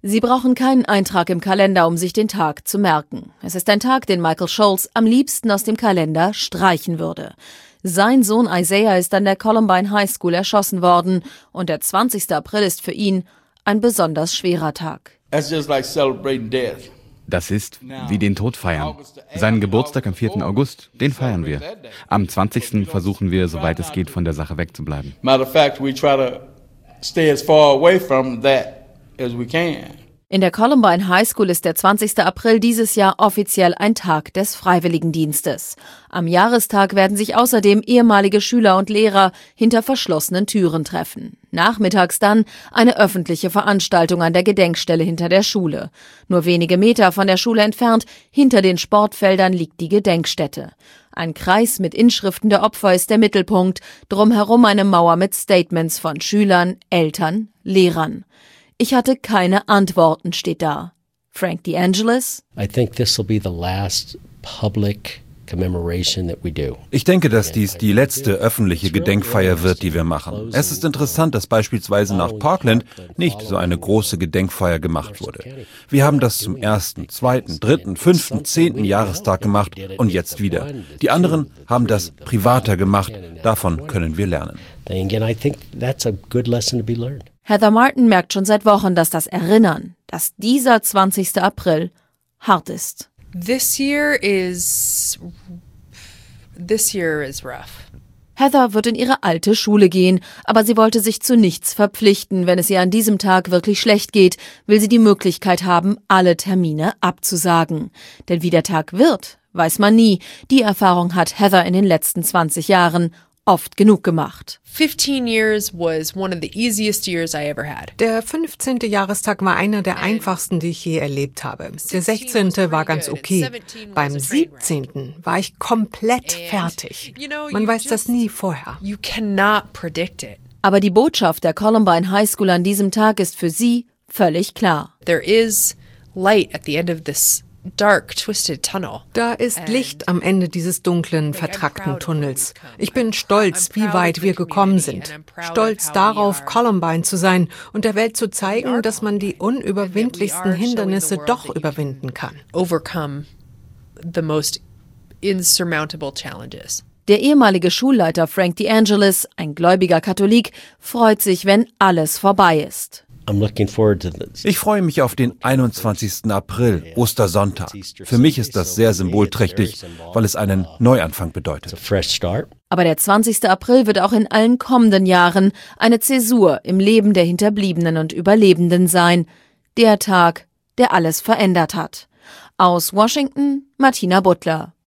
Sie brauchen keinen Eintrag im Kalender, um sich den Tag zu merken. Es ist ein Tag, den Michael Schultz am liebsten aus dem Kalender streichen würde. Sein Sohn Isaiah ist an der Columbine High School erschossen worden und der 20. April ist für ihn ein besonders schwerer Tag. Das ist wie den Tod feiern. Seinen Geburtstag am 4. August, den feiern wir. Am 20. versuchen wir, soweit es geht, von der Sache wegzubleiben. In der Columbine High School ist der 20. April dieses Jahr offiziell ein Tag des Freiwilligendienstes. Am Jahrestag werden sich außerdem ehemalige Schüler und Lehrer hinter verschlossenen Türen treffen. Nachmittags dann eine öffentliche Veranstaltung an der Gedenkstelle hinter der Schule. Nur wenige Meter von der Schule entfernt, hinter den Sportfeldern, liegt die Gedenkstätte. Ein Kreis mit Inschriften der Opfer ist der Mittelpunkt, drumherum eine Mauer mit Statements von Schülern, Eltern, Lehrern. Ich hatte keine Antworten, steht da. Frank DeAngelis? Ich denke, dass dies die letzte öffentliche Gedenkfeier wird, die wir machen. Es ist interessant, dass beispielsweise nach Parkland nicht so eine große Gedenkfeier gemacht wurde. Wir haben das zum 1., 2., 3., 5., 10. Jahrestag gemacht und jetzt wieder. Die anderen haben das privater gemacht. Davon können wir lernen. Heather Martin merkt schon seit Wochen, dass das Erinnern, dass dieser 20. April hart ist. This year is rough. Heather wird in ihre alte Schule gehen, aber sie wollte sich zu nichts verpflichten. Wenn es ihr an diesem Tag wirklich schlecht geht, will sie die Möglichkeit haben, alle Termine abzusagen. Denn wie der Tag wird, weiß man nie. Die Erfahrung hat Heather in den letzten 20 Jahren oft genug gemacht. 15 years was one of the easiest years I ever had. Der 15. Jahrestag war einer der einfachsten, die ich je erlebt habe. Der 16. war ganz okay. Beim 17. war ich komplett fertig. Man weiß das nie vorher. You cannot predict it. Aber die Botschaft der Columbine High School an diesem Tag ist für sie völlig klar. There is light at the end of this dark, twisted tunnel. Da ist Licht am Ende dieses dunklen, vertrackten Tunnels. Ich bin stolz, wie weit wir gekommen sind. Stolz darauf, Columbine zu sein und der Welt zu zeigen, dass man die unüberwindlichsten Hindernisse doch überwinden kann. Overcome the most insurmountable challenges. Der ehemalige Schulleiter Frank DeAngelis, ein gläubiger Katholik, freut sich, wenn alles vorbei ist. Ich freue mich auf den 21. April, Ostersonntag. Für mich ist das sehr symbolträchtig, weil es einen Neuanfang bedeutet. Aber der 20. April wird auch in allen kommenden Jahren eine Zäsur im Leben der Hinterbliebenen und Überlebenden sein. Der Tag, der alles verändert hat. Aus Washington, Martina Butler.